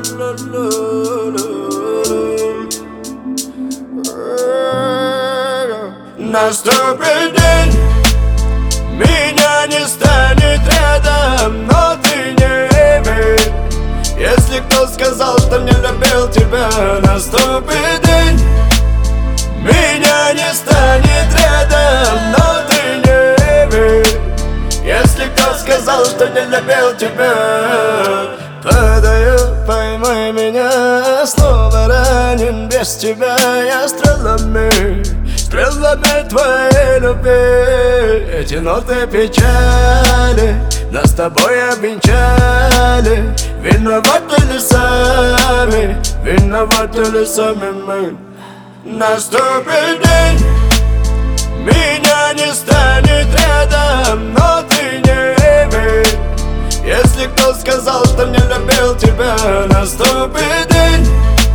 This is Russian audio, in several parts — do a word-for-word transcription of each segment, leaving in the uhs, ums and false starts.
Наступит день, меня не станет рядом, но ты не верь. Если кто сказал, что не любил тебя, наступит день, меня не станет рядом, но ты не верь. Если кто сказал, что не любил тебя, падаю, поймай меня, снова ранен без тебя. Я стрелами, стрелами твоей любви. Эти ноты печали нас с тобой обвенчали. Виноваты ли сами, виноваты ли сами мы? Наступит день, меня не станет рядом, но ты не верь. Если кто сказал, что не любил тебя, наступит день,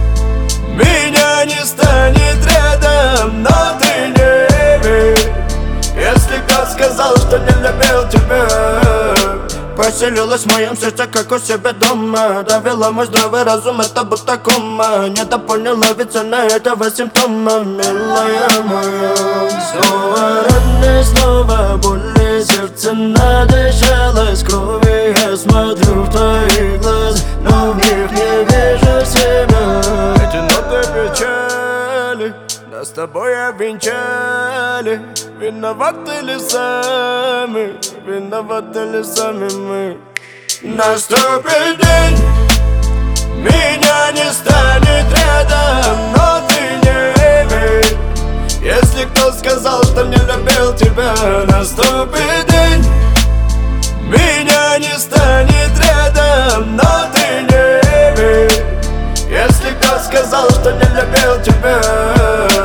меня не станет рядом, но ты не верь. Если кто сказал, что не любил тебя, поселилась в моем сердце, как у себя дома. Довела мой здравый разум, это будто кома. Не поняла ведь цена этого симптома. Милая моя, снова раны, снова боли. Сердце надышалось крови. Я смотрю в твои глаза, но в них не вижу себя. Эти ноты печали нас с тобой обвенчали. Виноваты ли сами, виноваты ли сами мы? Наступит день, меня не станет рядом, но ты не верь. Если кто сказал, что не любил тебя, наступит день, меня не станет рядом, но ты не верь. Если кто сказал, что не любил тебя,